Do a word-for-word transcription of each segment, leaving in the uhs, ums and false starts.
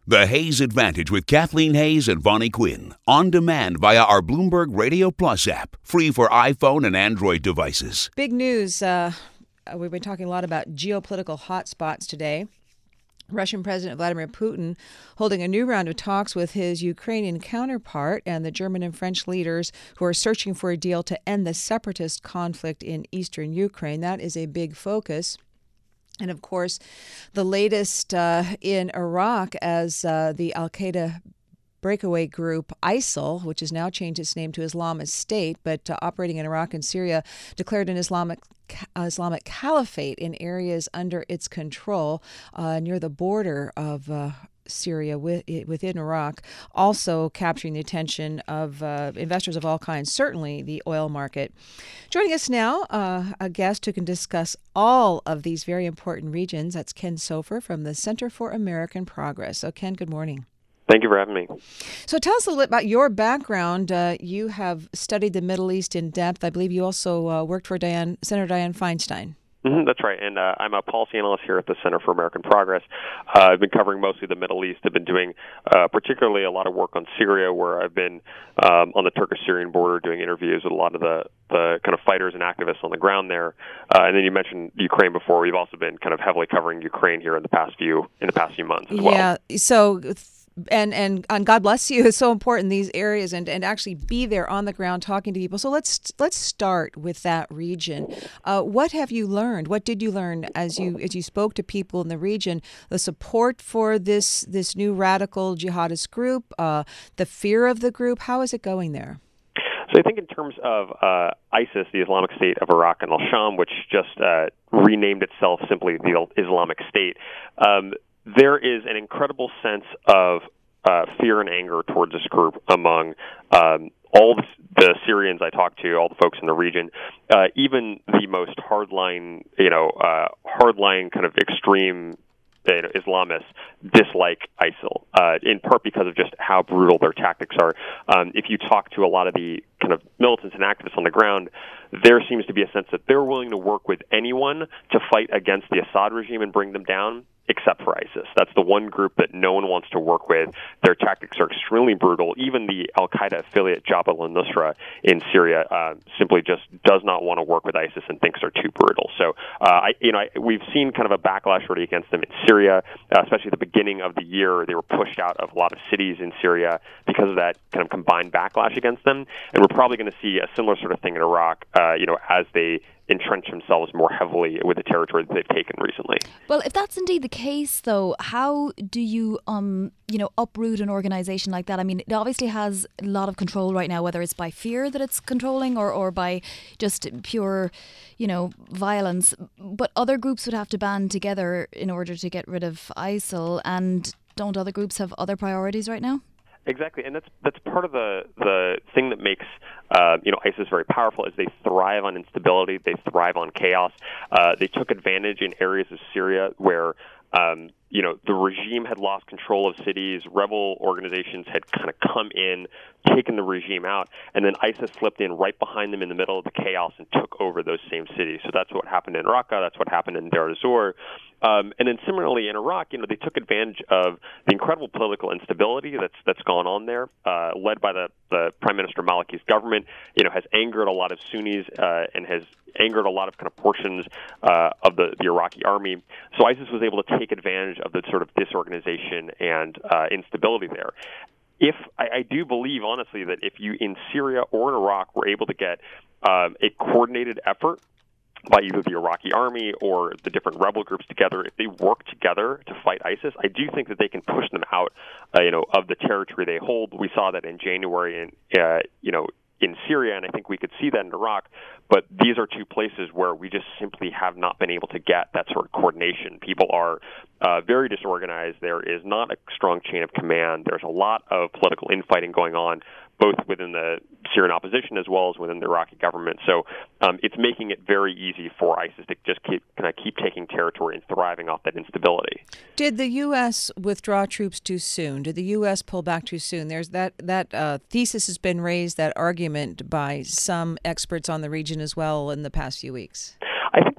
The Hayes Advantage with Kathleen Hayes and Vonnie Quinn. On demand via our Bloomberg Radio Plus app. Free for iPhone and Android devices. Big news. Uh, we've been talking a lot about geopolitical hotspots today. Russian President Vladimir Putin holding a new round of talks with his Ukrainian counterpart and the German and French leaders who are searching for a deal to end the separatist conflict in eastern Ukraine. That is a big focus. And of course, the latest uh, in Iraq as uh, the al-Qaeda breakaway group ISIL, which has now changed its name to Islamic State, but uh, operating in Iraq and Syria, declared an Islamic uh, Islamic caliphate in areas under its control uh, near the border of uh, Syria with, within Iraq, also capturing the attention of uh, investors of all kinds, certainly the oil market. Joining us now, uh, a guest who can discuss all of these very important regions. That's Ken Soffer from the Center for American Progress. So, Ken, good morning. Thank you for having me. So tell us a little bit about your background. Uh, you have studied the Middle East in depth. I believe you also uh, worked for Dianne, Senator Dianne Feinstein. Mm-hmm, that's right, and uh, I'm a policy analyst here at the Center for American Progress. Uh, I've been covering mostly the Middle East. I've been doing uh, particularly a lot of work on Syria, where I've been um, on the Turkish-Syrian border doing interviews with a lot of the, the kind of fighters and activists on the ground there. Uh, and then you mentioned Ukraine before. We've also been kind of heavily covering Ukraine here in the past few in the past few months as well. Yeah, so. And, and and God bless you, it's so important in these areas and, and actually be there on the ground talking to people. So let's let's start with that region. Uh, what have you learned? What did you learn as you as you spoke to people in the region? The support for this this new radical jihadist group, uh, the fear of the group. How is it going there? So I think in terms of uh, ISIS, the Islamic State of Iraq and al-Sham, which just uh, renamed itself simply the Islamic State, um, there is an incredible sense of uh, fear and anger towards this group among um, all the, the Syrians I talked to, all the folks in the region, uh, even the most hardline, you know, uh, hardline kind of extreme you know, Islamists dislike ISIL, uh, in part because of just how brutal their tactics are. Um, if you talk to a lot of the kind of militants and activists on the ground, there seems to be a sense that they're willing to work with anyone to fight against the Assad regime and bring them down, except for ISIS. That's the one group that no one wants to work with. Their tactics are extremely brutal. Even the al-Qaeda affiliate Jabhat al-Nusra in Syria uh, simply just does not want to work with ISIS and thinks they're too brutal. So, uh, I, you know, I, we've seen kind of a backlash already against them in Syria, uh, especially at the beginning of the year. They were pushed out of a lot of cities in Syria because of that kind of combined backlash against them. And we're probably going to see a similar sort of thing in Iraq, uh, you know, as they entrench themselves more heavily with the territory that they've taken recently. Well, if that's indeed the case, though, how do you, um, you know, uproot an organisation like that? I mean, it obviously has a lot of control right now, whether it's by fear that it's controlling or, or by just pure, you know, violence. But other groups would have to band together in order to get rid of ISIL. And don't other groups have other priorities right now? Exactly, and that's that's part of the the thing that makes uh, you know ISIS very powerful is they thrive on instability, they thrive on chaos. Uh, they took advantage in areas of Syria where um, you know the regime had lost control of cities, rebel organizations had kind of come in, taken the regime out, and then ISIS slipped in right behind them in the middle of the chaos and took over those same cities. So that's what happened in Raqqa, that's what happened in Deir ez-Zor. Um, and then similarly in Iraq, you know, they took advantage of the incredible political instability that's that's gone on there, uh, led by the, the Prime Minister Maliki's government. You know, has angered a lot of Sunnis uh, and has angered a lot of kind of portions uh, of the, the Iraqi army. So ISIS was able to take advantage of the sort of disorganization and uh, instability there. If I, I do believe, honestly, that if you in Syria or in Iraq were able to get um, a coordinated effort by either the Iraqi army or the different rebel groups together, if they work together to fight ISIS, I do think that they can push them out, uh, you know, of the territory they hold. We saw that in January, in uh, you know, in Syria, and I think we could see that in Iraq. But these are two places where we just simply have not been able to get that sort of coordination. People are uh, very disorganized. There is not a strong chain of command. There's a lot of political infighting going on, both within the Syrian opposition as well as within the Iraqi government. So um, it's making it very easy for ISIS to just keep kind of keep taking territory and thriving off that instability. Did the U S withdraw troops too soon? Did the U S pull back too soon? There's that that uh, thesis has been raised, that argument by some experts on the region as well in the past few weeks. I think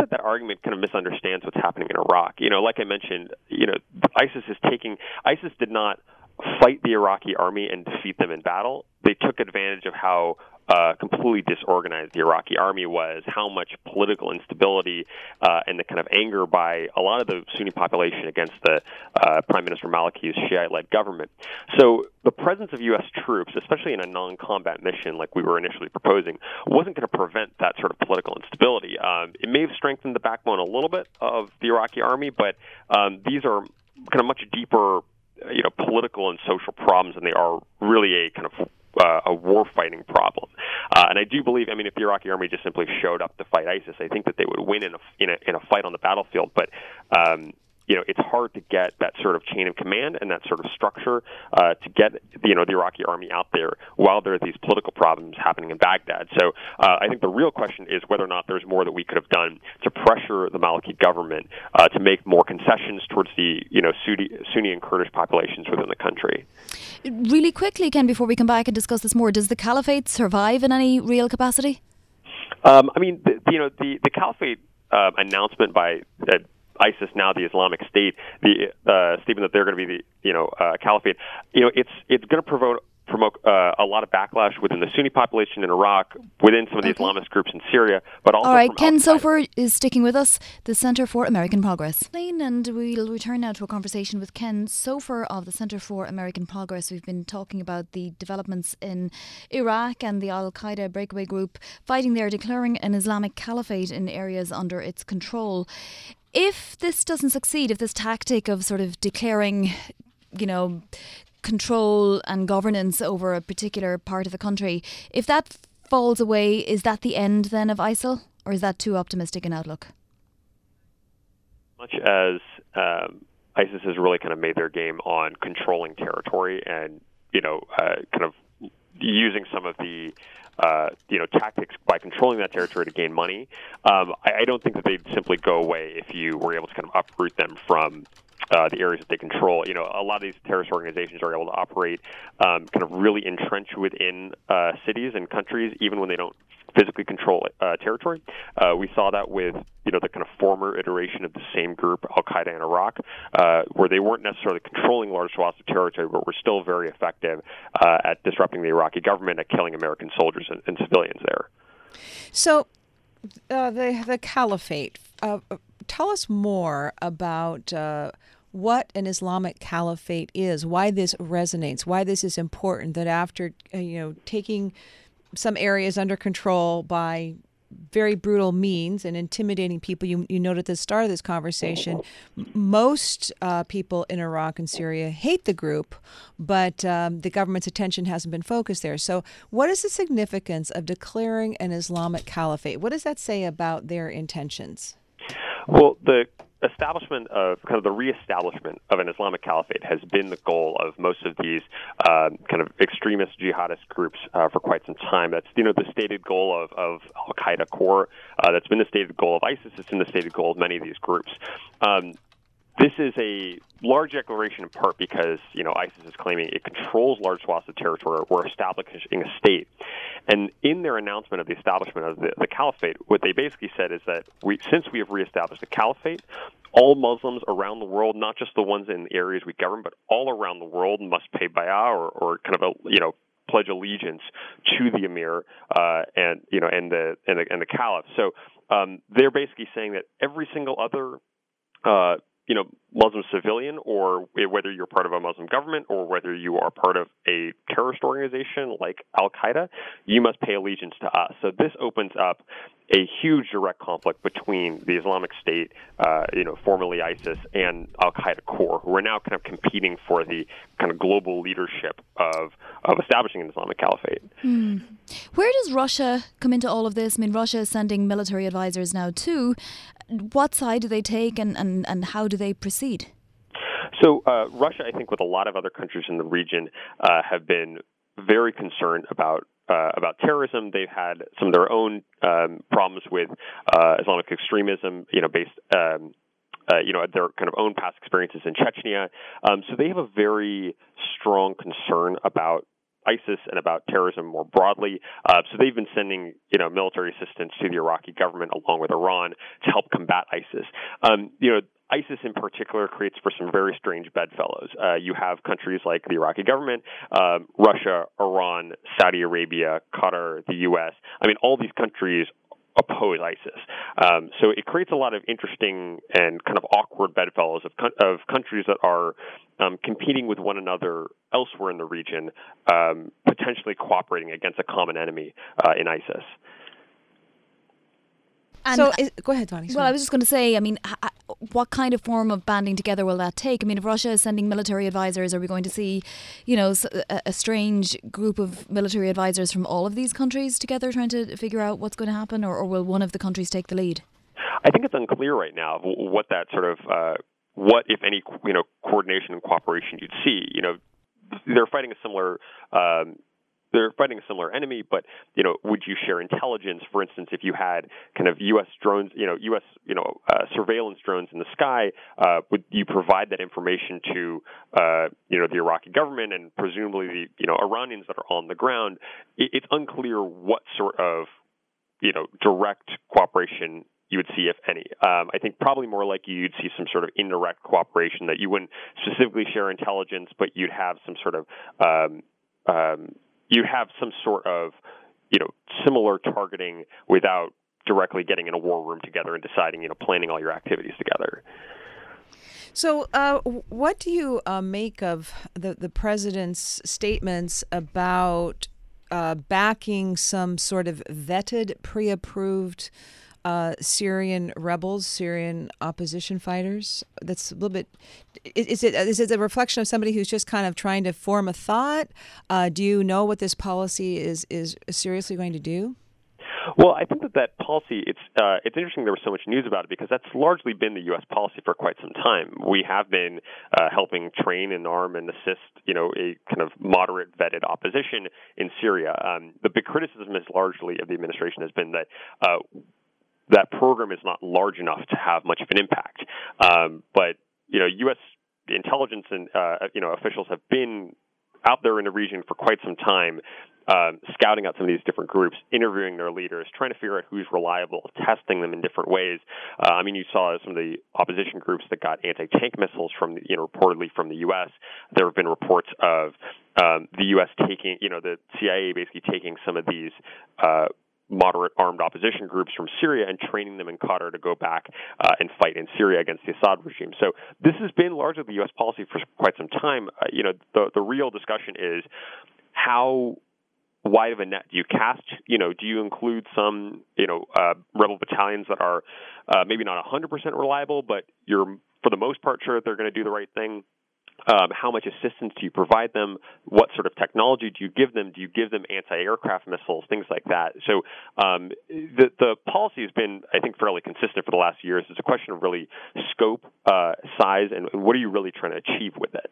that that argument kind of misunderstands what's happening in Iraq. You know, like I mentioned, you know, ISIS is taking ISIS did not fight the Iraqi army and defeat them in battle. They took advantage of how uh, completely disorganized the Iraqi army was, how much political instability uh, and the kind of anger by a lot of the Sunni population against the uh, Prime Minister Maliki's Shiite-led government. So the presence of U S troops, especially in a non-combat mission like we were initially proposing, wasn't going to prevent that sort of political instability. Um, it may have strengthened the backbone a little bit of the Iraqi army, but um, these are kind of much deeper, you know, political and social problems than they are really a kind of uh, a war-fighting problem. Uh, and I do believe, I mean, if the Iraqi army just simply showed up to fight ISIS, I think that they would win in a in a, in a fight on the battlefield. But um, you know, it's hard to get that sort of chain of command and that sort of structure uh, to get, you know, the Iraqi army out there while there are these political problems happening in Baghdad. So uh, I think the real question is whether or not there's more that we could have done to pressure the Maliki government uh, to make more concessions towards the, you know, Sunni, Sunni and Kurdish populations within the country. Really quickly, Ken, before we come back and discuss this more, does the caliphate survive in any real capacity? Um, I mean, the, you know, the, the caliphate uh, announcement by uh, ISIS, now the Islamic State, the uh, statement that they're going to be the, you know, uh, caliphate, you know, it's it's going to provoke promote uh, a lot of backlash within the Sunni population in Iraq, within some of the okay. Islamist groups in Syria, but also all right. From Ken outside. Soffer is sticking with us, the Centre for American Progress. And we'll return now to a conversation with Ken Soffer of the Centre for American Progress. We've been talking about the developments in Iraq and the Al-Qaeda breakaway group fighting there, declaring an Islamic caliphate in areas under its control. If this doesn't succeed, if this tactic of sort of declaring, you know, control and governance over a particular part of the country, if that falls away, is that the end then of ISIL, or is that too optimistic an outlook? Much as um, ISIS has really kind of made their game on controlling territory and, you know, uh, kind of using some of the Uh, you know, tactics by controlling that territory to gain money. Um, I, I don't think that they'd simply go away if you were able to kind of uproot them from uh, the areas that they control. You know, a lot of these terrorist organizations are able to operate um, kind of really entrenched within uh, cities and countries, even when they don't physically control uh, territory. Uh, we saw that with, you know, the kind of former iteration of the same group, Al-Qaeda in Iraq, uh, where they weren't necessarily controlling large swaths of territory, but were still very effective uh, at disrupting the Iraqi government, at killing American soldiers and, and civilians there. So uh, the, the caliphate, uh, tell us more about uh, what an Islamic caliphate is, why this resonates, why this is important, that after, uh, you know, taking some areas under control by very brutal means and intimidating people. You, you noted at the start of this conversation, most uh, people in Iraq and Syria hate the group, but um, the government's attention hasn't been focused there. So what is the significance of declaring an Islamic caliphate? What does that say about their intentions? Well, the establishment of kind of the reestablishment of an Islamic caliphate has been the goal of most of these uh, kind of extremist jihadist groups uh, for quite some time. That's, you know, the stated goal of, of Al-Qaeda core. Uh, that's been the stated goal of ISIS. It's been the stated goal of many of these groups. Um, This is a large declaration in part because, you know, ISIS is claiming it controls large swaths of territory or establishing a state. And in their announcement of the establishment of the, the caliphate, what they basically said is that we, since we have reestablished the caliphate, all Muslims around the world, not just the ones in the areas we govern, but all around the world must pay bay'ah or, or kind of a, you know, pledge allegiance to the emir uh, and, you know, and the, and the, and the caliph. So um, they're basically saying that every single other uh you know, Muslim civilian, or whether you're part of a Muslim government or whether you are part of a terrorist organization like Al-Qaeda, you must pay allegiance to us. So this opens up a huge direct conflict between the Islamic State, uh, you know, formerly ISIS, and Al-Qaeda core, who are now kind of competing for the kind of global leadership of, of establishing an Islamic caliphate. Hmm. Where does Russia come into all of this? I mean, Russia is sending military advisors now too. What side do they take, and, and, and how do they proceed? So uh, Russia, I think, with a lot of other countries in the region, uh, have been very concerned about uh, about terrorism. They've had some of their own um, problems with uh, Islamic extremism, you know, based, um, uh, you know, their kind of own past experiences in Chechnya. Um, so they have a very strong concern about ISIS and about terrorism more broadly. Uh, so they've been sending, you know, military assistance to the Iraqi government along with Iran to help combat ISIS. Um, you know, ISIS in particular creates for some very strange bedfellows. Uh, you have countries like the Iraqi government, um, Russia, Iran, Saudi Arabia, Qatar, the U S. I mean, all these countries oppose ISIS. Um, so it creates a lot of interesting and kind of awkward bedfellows of, of countries that are um, competing with one another elsewhere in the region, um, potentially cooperating against a common enemy uh, in ISIS. And so, is, go ahead, Bonnie. Well, I was just going to say, I mean, h- what kind of form of banding together will that take? I mean, if Russia is sending military advisors, are we going to see, you know, a, a strange group of military advisors from all of these countries together trying to figure out what's going to happen, or, or will one of the countries take the lead? I think it's unclear right now what that sort of, uh, what, if any, you know, coordination and cooperation you'd see. You know, they're fighting a similar um They're fighting a similar enemy, but, you know, would you share intelligence? For instance, if you had kind of U S drones, you know, U S, you know, uh, surveillance drones in the sky, uh, would you provide that information to, uh, you know, the Iraqi government and presumably the, you know, Iranians that are on the ground? It, it's unclear what sort of, you know, direct cooperation you would see, if any. Um, I think probably more likely you'd see some sort of indirect cooperation that you wouldn't specifically share intelligence, but you'd have some sort of, um, um, you have some sort of, you know, similar targeting without directly getting in a war room together and deciding, you know, planning all your activities together. So uh, what do you uh, make of the, the president's statements about uh, backing some sort of vetted, pre-approved Uh, Syrian rebels, Syrian opposition fighters? That's a little bit. Is it is it a reflection of somebody who's just kind of trying to form a thought? Uh, do you know what this policy is is seriously going to do? Well, I think that that policy, it's uh, it's interesting there was so much news about it because that's largely been the U S policy for quite some time. We have been uh, helping train and arm and assist, you know, a kind of moderate vetted opposition in Syria. Um, the big criticism is largely of the administration has been that uh, that program is not large enough to have much of an impact. Um, but, you know, U S intelligence and, uh, you know, officials have been out there in the region for quite some time, um, scouting out some of these different groups, interviewing their leaders, trying to figure out who's reliable, testing them in different ways. Uh, I mean, you saw some of the opposition groups that got anti-tank missiles from, the, you know, reportedly from the U S. There have been reports of um, the U S taking, you know, the C I A basically taking some of these uh moderate armed opposition groups from Syria and training them in Qatar to go back uh, and fight in Syria against the Assad regime. So this has been largely the U S policy for quite some time. Uh, you know, the the real discussion is how wide of a net do you cast? You know, do you include some, you know, uh, rebel battalions that are uh, maybe not one hundred percent reliable, but you're for the most part sure that they're going to do the right thing? Um, how much assistance do you provide them? What sort of technology do you give them? Do you give them anti-aircraft missiles, things like that? So um, the, the policy has been, I think, fairly consistent for the last years. It's a question of really scope, uh, size, and, and what are you really trying to achieve with it?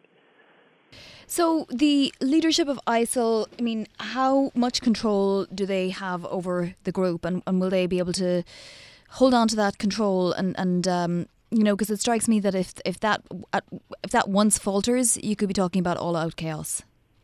So the leadership of ISIL, I mean, how much control do they have over the group, and, and will they be able to hold on to that control and, and um, you know, because it strikes me that if if that if that once falters, you could be talking about all-out chaos.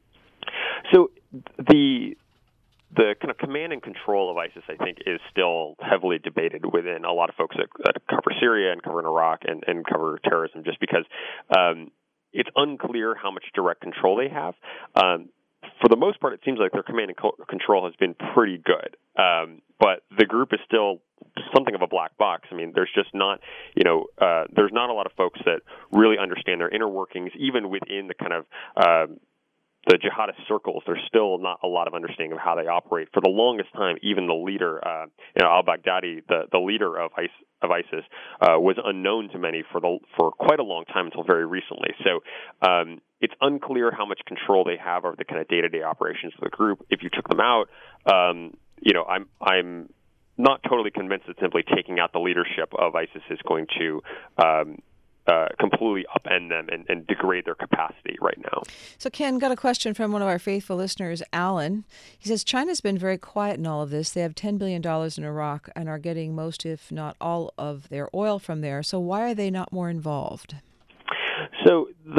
So the the kind of command and control of ISIS, I think, is still heavily debated within a lot of folks that, that cover Syria and cover Iraq and, and cover terrorism, just because um, it's unclear how much direct control they have. Um, for the most part, it seems like their command and co- control has been pretty good. Um, but the group is still something of a black box. I mean, there's just not, you know, uh, there's not a lot of folks that really understand their inner workings, even within the kind of uh, the jihadist circles. There's still not a lot of understanding of how they operate. For the longest time, even the leader, uh, you know, al-Baghdadi, the, the leader of ISIS, of ISIS uh, was unknown to many for the for quite a long time until very recently. So um, it's unclear how much control they have over the kind of day-to-day operations of the group. If you took them out, um, you know, I'm I'm not totally convinced that simply taking out the leadership of ISIS is going to um, uh, completely upend them and, and degrade their capacity right now. So, Ken, got a question from one of our faithful listeners, Alan. He says, China's been very quiet in all of this. They have ten billion dollars in Iraq and are getting most, if not all, of their oil from there. So why are they not more involved? So the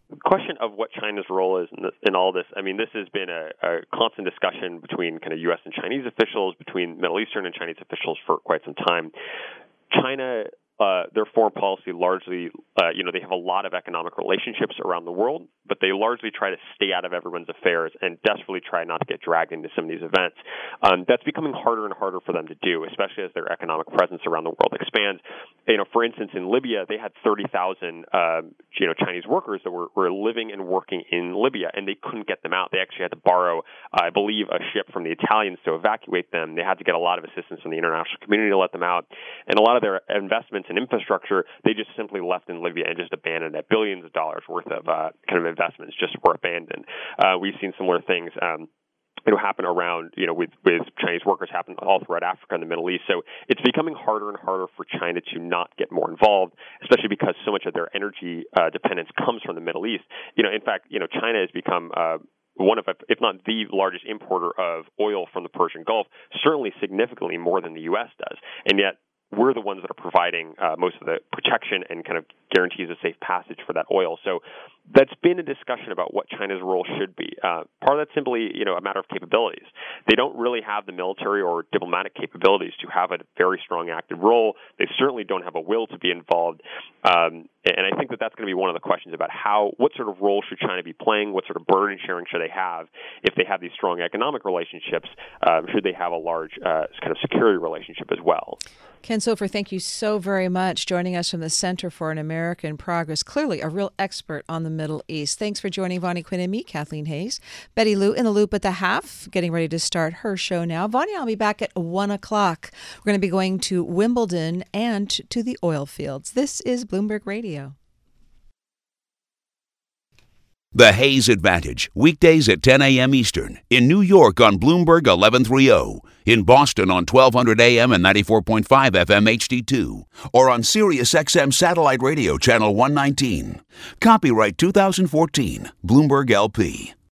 question of what China's role is in, this, in all this, I mean, this has been a, a constant discussion between kind of U S and Chinese officials, between Middle Eastern and Chinese officials for quite some time. China, uh, their foreign policy largely, uh, you know, they have a lot of economic relationships around the world, but they largely try to stay out of everyone's affairs and desperately try not to get dragged into some of these events. Um, that's becoming harder and harder for them to do, especially as their economic presence around the world expands. You know, for instance, in Libya, they had thirty thousand, uh, you know, Chinese workers that were, were living and working in Libya, and they couldn't get them out. They actually had to borrow, uh, I believe, a ship from the Italians to evacuate them. They had to get a lot of assistance from the international community to let them out. And a lot of their investments in infrastructure, they just simply left in Libya and just abandoned it. Billions of dollars worth of uh, kind of investments just were abandoned. Uh, we've seen similar things. Um, you know, happen around, you know, with, with Chinese workers happen all throughout Africa and the Middle East. So it's becoming harder and harder for China to not get more involved, especially because so much of their energy uh, dependence comes from the Middle East. You know, in fact, you know, China has become uh, one of, if not the largest importer of oil from the Persian Gulf, certainly significantly more than the U S does. And yet, we're the ones that are providing uh, most of the protection and kind of guarantees of safe passage for that oil. So that's been a discussion about what China's role should be. Uh, part of that's simply, you know, a matter of capabilities. They don't really have the military or diplomatic capabilities to have a very strong active role. They certainly don't have a will to be involved. Um, and I think that that's going to be one of the questions about how, what sort of role should China be playing? What sort of burden sharing should they have if they have these strong economic relationships? Um, should they have a large uh, kind of security relationship as well? Ken Soffer, thank you so very much, joining us from the Center for an American Progress. Clearly a real expert on the Middle East. Thanks for joining Vonnie Quinn and me, Kathleen Hays. Betty Lou in the loop at the half, getting ready to start her show now. Vonnie, I'll be back at one o'clock. We're going to be going to Wimbledon and to the oil fields. This is Bloomberg Radio. The Hays Advantage, weekdays at ten a.m. Eastern. In New York on Bloomberg eleven thirty. In Boston on twelve hundred A M and ninety-four point five F M H D two. Or on Sirius X M Satellite Radio Channel one nineteen. Copyright two thousand fourteen. Bloomberg L P.